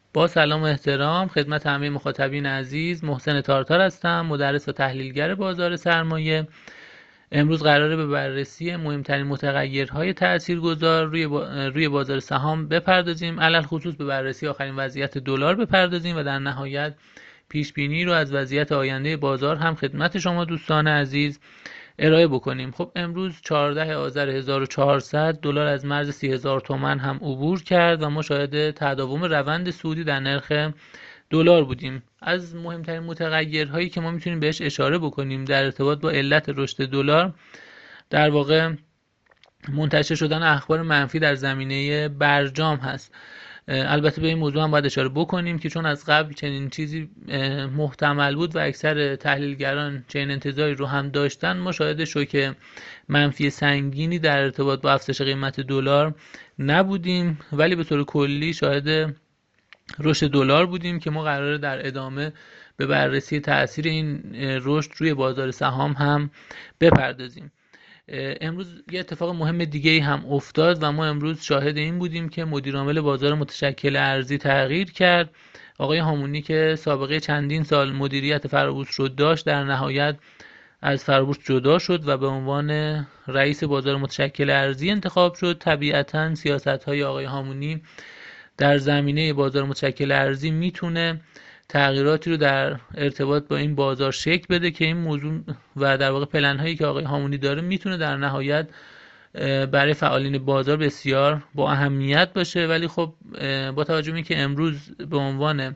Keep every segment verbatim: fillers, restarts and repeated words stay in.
با سلام و احترام خدمت همه مخاطبین عزیز، محسن تارتار هستم، مدرس و تحلیلگر بازار سرمایه. امروز قراره به بررسی مهمترین متغیرهای تاثیرگذار روی با... روی بازار سهام بپردازیم، علل خصوص به بررسی آخرین وضعیت دلار بپردازیم و در نهایت پیش بینی رو از وضعیت آینده بازار هم خدمت شما دوستان عزیز ارائه بکنیم. خب امروز چهاردهم آذر هزار و چهارصد دلار از مرز سی هزار تومان هم عبور کرد و ما شاهد تداوم روند صعودی در نرخ دلار بودیم. از مهمترین متغیرهایی که ما میتونیم بهش اشاره بکنیم در ارتباط با علت رشد دلار، در واقع منتشر شدن اخبار منفی در زمینه برجام هست. البته به این موضوع هم باید اشاره بکنیم که چون از قبل چنین چیزی محتمل بود و اکثر تحلیلگران چنین انتظاری رو هم داشتن، ما شاهد شوک منفی سنگینی در ارتباط با افزایش قیمت دلار نبودیم، ولی به طور کلی شاهد رشد دلار بودیم که ما قراره در ادامه به بررسی تاثیر این رشد روی بازار سهام هم بپردازیم. امروز یه اتفاق مهم دیگه هم افتاد و ما امروز شاهد این بودیم که مدیر عامل بازار متشکل ارزی تغییر کرد. آقای هامونی که سابقه چندین سال مدیریت فرابورس رو داشت، در نهایت از فرابورس جدا شد و به عنوان رئیس بازار متشکل ارزی انتخاب شد. طبیعتاً سیاست‌های آقای هامونی در زمینه بازار متشکل ارزی میتونه تغییراتی رو در ارتباط با این بازار شکل بده که این موضوع و در واقع پلن هایی که آقای هامونی داره میتونه در نهایت برای فعالین بازار بسیار با اهمیت باشه. ولی خب با توجه به اینکه امروز به عنوان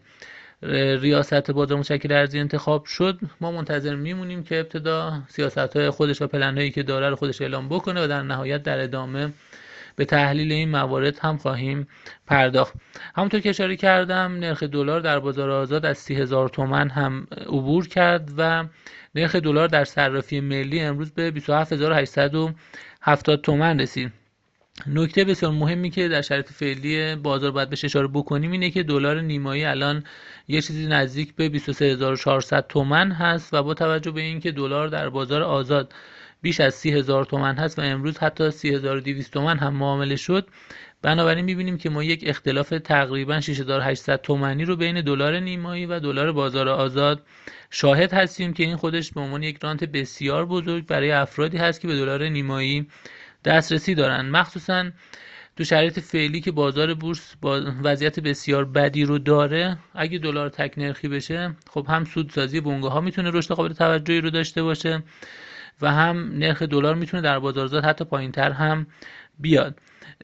ریاست بازار متشکل ارزی انتخاب شد، ما منتظر میمونیم که ابتدا سیاست های خودش و پلن هایی که داره رو خودش اعلام بکنه و در نهایت در ادامه به تحلیل این موارد هم خواهیم پرداخت. همونطور که اشاره کردم، نرخ دلار در بازار آزاد از سی هزار تومان هم عبور کرد و نرخ دلار در صرافی ملی امروز به بیست و هفت هزار و هشتصد و هفتاد تومان رسید. نکته بسیار مهمی که در شرایط فعلی بازار باید بهش اشاره بکنیم اینه که دلار نیمایی الان یه چیزی نزدیک به بیست و سه هزار و چهارصد تومان هست و با توجه به اینکه دلار در بازار آزاد بیش از سی هزار تومان هست و امروز حتی سی هزار و دویست تومان هم معامله شد، بنابراین میبینیم که ما یک اختلاف تقریبا شش هزار و هشتصد تومانی رو بین دلار نیمایی و دلار بازار آزاد شاهد هستیم که این خودش به عنوان یک رانت بسیار بزرگ برای افرادی هست که به دلار نیمایی دسترسی دارن، مخصوصا تو شرایط فعلی که بازار بورس با وضعیت بسیار بدی رو داره. اگه دلار تک نرخی بشه، خب هم سودسازی بنگاه ها میتونه رشد قابل توجهی رو داشته باشه و هم نرخ دلار میتونه در بازار آزاد حتی پایینتر هم بیاد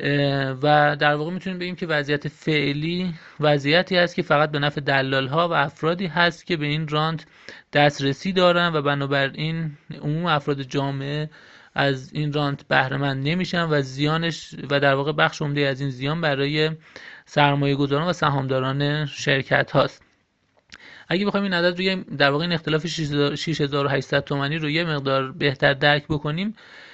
و در واقع میتونیم بگیم که وضعیت فعلی وضعیتی هست که فقط به نفع دلال ها و افرادی هست که به این رانت دسترسی دارن و بنابراین عموم افراد جامعه از این رانت بهره مند نمیشن و زیانش و در واقع بخش عمده از این زیان برای سرمایه گذاران و سهامداران شرکت هاست. اگه بخوایم این عدد رو یه در واقع این اختلاف شش هزار و هشتصد تومانی رو یه مقدار بهتر درک بکنیم،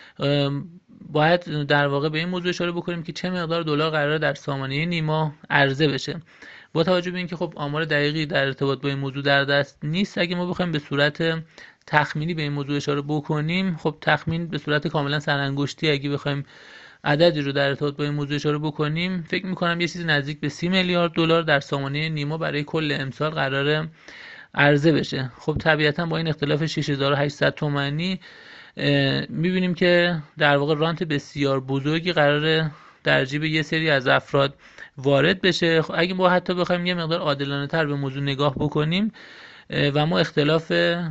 باید در واقع به این موضوع اشاره بکنیم که چه مقدار دلار قراره در سامانه نیما عرضه بشه. با توجه به اینکه خب آمار دقیقی در ارتباط با این موضوع در دست نیست، اگه ما بخوایم به صورت تخمینی به این موضوع اشاره بکنیم، خب تخمین به صورت کاملا سرانگشتی اگه بخوایم عددی رو در ارتباط با این موضوع اشاره بکنیم، فکر می‌کنم یه چیزی نزدیک به سی میلیارد دلار در سامانه نیما برای کل امسال قراره عرضه بشه. خب طبیعتا با این اختلاف شش هزار و هشتصد تومانی می‌بینیم که در واقع رانت بسیار بزرگی قراره در جیب یه سری از افراد وارد بشه. خب اگه ما حتی بخوایم یه مقدار عادلانه‌تر به موضوع نگاه بکنیم و ما اختلاف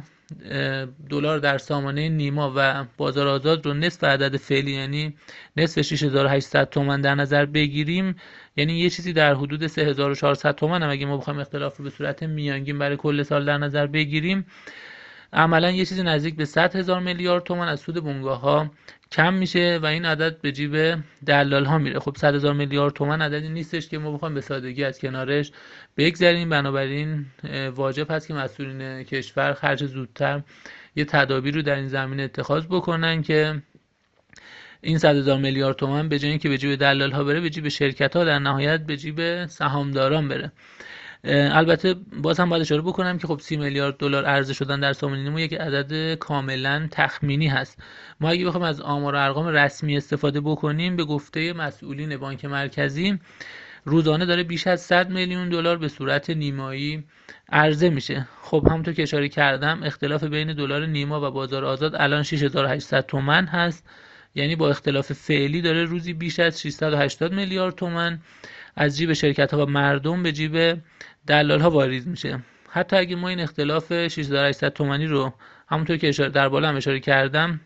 دلار در سامانه نیما و بازار آزاد رو نصف عدد فعلی، یعنی نصف شش هزار و هشتصد تومان در نظر بگیریم، یعنی یه چیزی در حدود سه هزار و چهارصد تومان هم اگه ما بخوایم اختلاف رو به صورت میانگین برای کل سال در نظر بگیریم، عملا یه چیزی نزدیک به صد هزار میلیارد تومان از سود بنگاه ها کم میشه و این عدد به جیب دلال ها میره. خب صد هزار میلیارد تومان عددی نیستش که ما بخوایم به سادگی از کنارش بگذریم، بنابراین واجب هست که مسئولین کشور خرج زودتر یه تدابیر رو در این زمینه اتخاذ بکنن که این صد هزار میلیارد تومان به جای اینکه به جیب دلال ها بره، به جیب شرکت ها در نهایت به جیب سهامداران بره. البته باز هم باید اشاره بکنم که خب سی میلیارد دلار عرضه شدن در سامانه نیما یک عدد کاملا تخمینی هست. ما اگه بخوایم از آمار و ارقام رسمی استفاده بکنیم، به گفته مسئولین بانک مرکزی روزانه داره بیش از صد میلیون دلار به صورت نیمایی عرضه میشه. خب همونطور که اشاره کردم اختلاف بین دلار نیما و بازار آزاد الان شش هزار و هشتصد تومان هست، یعنی با اختلاف فعلی داره روزی بیش از ششصد و هشتاد میلیارد تومان از جیب شرکت ها و مردم به جیب دلال ها واریز میشه. حتی اگه ما این اختلاف شش هزار و هشتصد تومانی رو همونطور که اشاره در بالا هم اشاره کردم،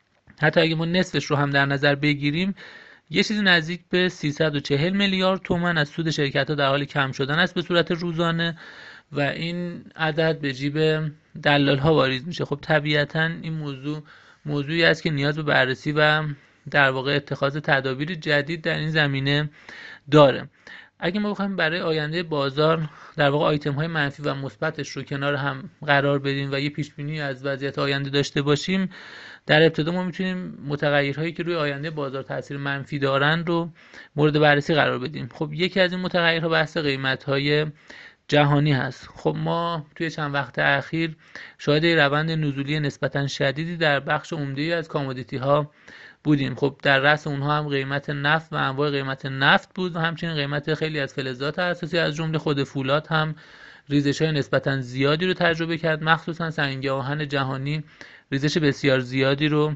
حتی اگه ما نصفش رو هم در نظر بگیریم، یه چیزی نزدیک به سیصد و چهل میلیارد تومان از سود شرکت ها در حال کم شدن است به صورت روزانه و این عدد به جیب دلال ها واریز میشه. خب طبیعتا این موضوع موضوعی است که نیاز به بررسی و در واقع اتخاذ تدابیر جدید در این زمینه داره. اگه ما بخوایم برای آینده بازار در واقع آیتم های منفی و مثبتش رو کنار هم قرار بدیم و یه پیش بینی از وضعیت آینده داشته باشیم، در ابتدا ما میتونیم متغیرهایی که روی آینده بازار تاثیر منفی دارن رو مورد بررسی قرار بدیم. خب یکی از این متغیرها بحث قیمت های جهانی هست. خب ما توی چند وقت اخیر شاهد روند نزولی نسبتا شدیدی در بخش عمده‌ای از کامودیتی ها بودیم. خب در رأس اونها هم قیمت نفت و انواع قیمت نفت بود و همچنین قیمت خیلی از فلزات اساسی از جمله خود فولاد هم ریزش‌های نسبتا زیادی رو تجربه کرد. مخصوصا سنگ آهن جهانی ریزش بسیار زیادی رو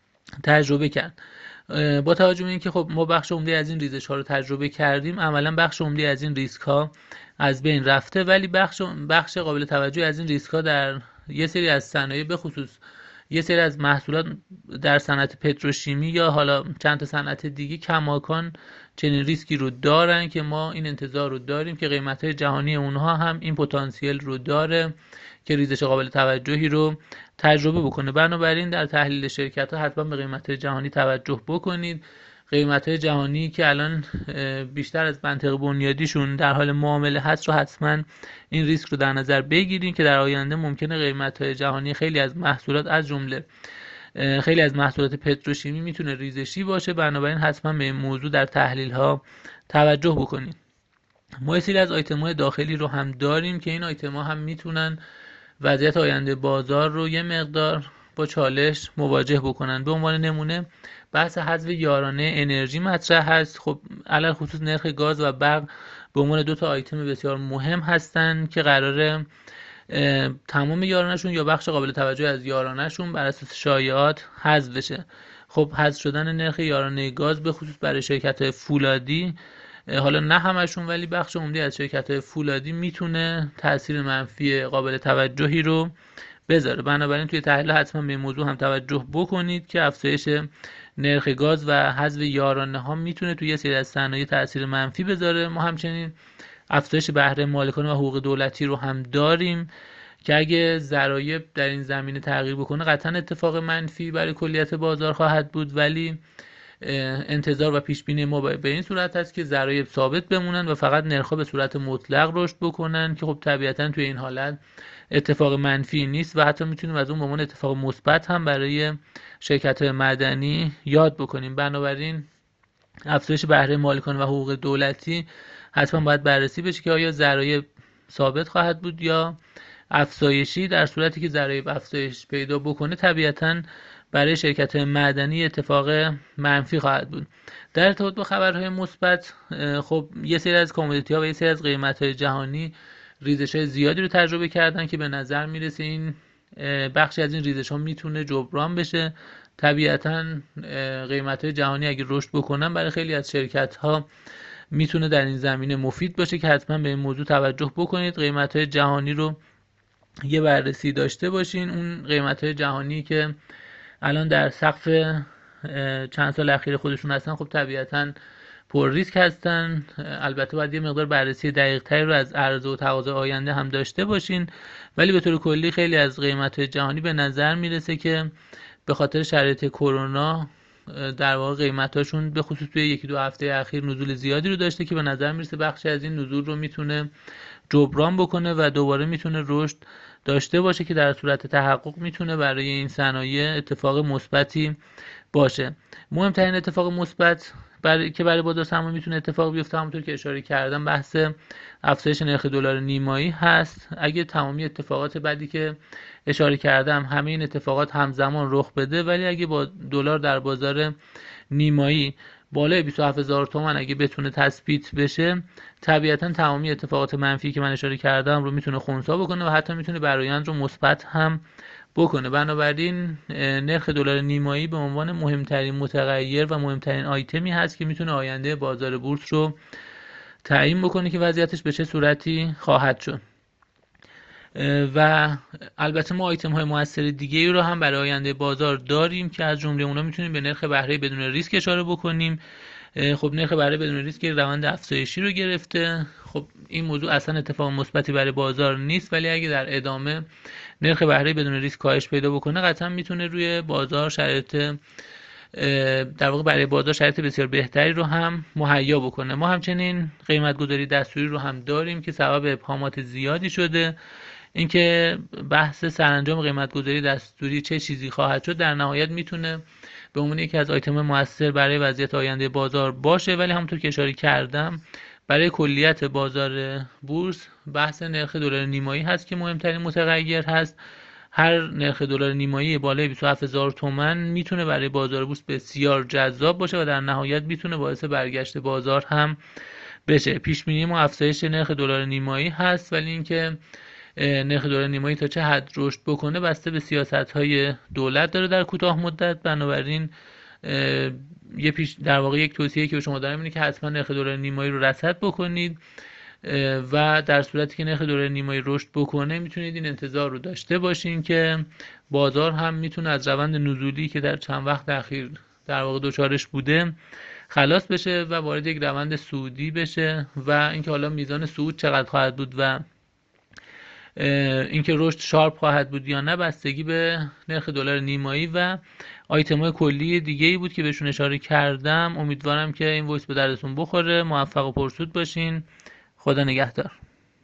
تجربه کرد. با توجه به اینکه خب ما بخش عمده از این ریزش ها رو تجربه کردیم، عملا بخش عمده از این ریسک ها از بین رفته، ولی بخش بخش قابل توجه از این ریسک ها در یه سری از صنایع به خصوص یه سری از محصولات در صنعت پتروشیمی یا حالا چند تا صنعت دیگه کماکان چنین ریسکی رو دارن که ما این انتظار رو داریم که قیمت‌های جهانی اونها هم این پتانسیل رو داره که ریزش قابل توجهی رو تجربه بکنه. بنابراین در تحلیل شرکت‌ها حتما به قیمت‌های جهانی توجه بکنید. قیمت‌های جهانی که الان بیشتر از منطق بنیادیشون در حال معامله هست رو حتما این ریسک رو در نظر بگیرید که در آینده ممکنه قیمت‌های جهانی خیلی از محصولات از جمله خیلی از محصولات پتروشیمی میتونه ریزشی باشه. بنابراین حتما به این موضوع در تحلیل‌ها توجه بکنید. ما یه سری از آیتم‌های داخلی رو هم داریم که این آیتم‌ها هم میتونن وضعیت آینده بازار رو یه مقدار با چالش مواجه بکنن. به عنوان نمونه بحث حذف یارانه انرژی مطرح هست. خب علل خصوص نرخ گاز و برق به عنوان دو تا آیتم بسیار مهم هستن که قراره تمام یارانه‌شون یا بخش قابل توجه از یارانه‌شون بر اساس شایعات حذف بشه. خب حذف شدن نرخ یارانه گاز به خصوص برای شرکت‌های فولادی، حالا نه همشون ولی بخش عمده از شرکت‌های فولادی میتونه تاثیر منفی قابل توجهی رو بذاره. بنابراین توی تحلیل حتما به این موضوع هم توجه بکنید که افزایش نرخ گاز و حذف یارانه ها میتونه توی یه سری از صنایع تاثیر منفی بذاره. ما همچنین افزایش بهره مالکانه و حقوق دولتی رو هم داریم که اگه ضرایب در این زمینه تغییر بکنه قطعا اتفاق منفی برای کلیت بازار خواهد بود، ولی انتظار و پیش بینی ما به این صورت است که ضرایب ثابت بمونن و فقط نرخ‌ها به صورت مطلق رشد بکنن که خب طبیعتا توی این حالت اتفاق منفی نیست و حتی میتونیم از اون به عنوان اتفاق مثبت هم برای شرکت‌های معدنی یاد بکنیم. بنابراین افزایش بهره مالکانه و حقوق دولتی حتما باید بررسی بشه که آیا ضرایب ثابت خواهد بود یا افزایشی. در صورتی که ضرایب افزایش پیدا بکنه طبیعتاً برای شرکت معدنی اتفاق منفی خواهد بود. در ارتباط با خبرهای مثبت، خب یه سری از کامودیتی ها و یه سری از قیمت های جهانی ریزش های زیادی رو تجربه کردن که به نظر میرسه این بخشی از این ریزش ها میتونه جبران بشه. طبیعتاً قیمت های جهانی اگه رشد بکنن برای خیلی از شرکت ها میتونه در این زمینه مفید باشه که حتما به این موضوع توجه بکنید. قیمت های جهانی رو یه بررسی داشته باشین. اون قیمت های جهانی که الان در سقف چند سال اخیر خودشون هستن خب طبیعتاً پر ریسک هستن. البته باید یه مقدار بررسی دقیق تری رو از عرضه و تقاضا آینده هم داشته باشین، ولی به طور کلی خیلی از قیمت جهانی به نظر میرسه که به خاطر شرایط کرونا در واقع قیمتاشون به خصوص توی یکی دو هفته اخیر نزول زیادی رو داشته که به نظر میرسه بخشی از این نزول رو میتونه جبران بکنه و دوباره میتونه رشد داشته باشه که در صورت تحقق میتونه برای این صنایع اتفاق مثبتی باشه. مهمترین اتفاق مثبت برای که برای بازار سرمایه میتونه اتفاق بیفته همونطور که اشاره کردم بحث افزایش نرخ دلار نیمایی هست. اگه تمامی اتفاقات بعدی که اشاره کردم همه این اتفاقات همزمان رخ بده، ولی اگه با دلار در بازار نیمایی بالای بیست و هفت هزار تومان اگه بتونه تثبیت بشه، طبیعتا تمامی اتفاقات منفی که من اشاره کردم رو میتونه خنثی بکنه و حتی میتونه برآیند رو مثبت هم بکنه. بنابراین نرخ دلار نیمایی به عنوان مهمترین متغیر و مهمترین آیتمی هست که میتونه آینده بازار بورس رو تعیین بکنه که وضعیتش به چه صورتی خواهد شد. و البته ما آیتم های مؤثر دیگه رو هم برای آینده بازار داریم که از جمله اونا میتونیم به نرخ بهره بدون ریسک اشاره بکنیم. خب نرخ بهره بدون ریسک روند افزایشی رو گرفته. خب این موضوع اصلا اتفاق مثبتی برای بازار نیست، ولی اگه در ادامه نرخ بهره بدون ریسک کاهش پیدا بکنه قطعا میتونه روی بازار شرایط در واقع برای بازار شرایط بسیار بهتری رو هم مهیا بکنه. ما همچنین قیمت گذاری دستوری رو هم داریم که سبب ابهامات زیادی شده. اینکه بحث سرانجام قیمت گذاری دستوری چه چیزی خواهد شد در نهایت میتونه به عنوان یکی از آیتم موثر برای وضعیت آینده بازار باشه، ولی همونطور که اشاره کردم برای کلیت بازار بورس بحث نرخ دلار نیمایی هست که مهمترین متغیر هست. هر نرخ دلار نیمایی بالای بیست و هفت هزار تومان میتونه برای بازار بورس بسیار جذاب باشه و در نهایت میتونه باعث برگشت بازار هم بشه. پیش بینی ما افزایش نرخ دلار نیمایی هست، ولی اینکه نرخ دلار نیمایی تا چه حد رشد بکنه بسته به سیاست‌های دولت داره در کوتاه مدت. بنابراین یه پیش در واقع یک توصیه که به شما دارم اینه که حتما نرخ دلار نیمایی رو رصد بکنید و در صورتی که نرخ دلار نیمایی رشد بکنه میتونید این انتظار رو داشته باشین که بازار هم میتونه از روند نزولی که در چند وقت اخیر در واقع دچارش بوده خلاص بشه و وارد یک روند صعودی بشه. و اینکه حالا میزان صعود چقدر خواهد بود و اینکه رشد شارپ خواهد بود یا نه بستگی به نرخ دلار نیمایی و آیتم‌های کلی دیگه‌ای بود که بهشون اشاره کردم. امیدوارم که این وایس به دردتون بخوره. موفق و پرسود باشین. خدا نگهدار.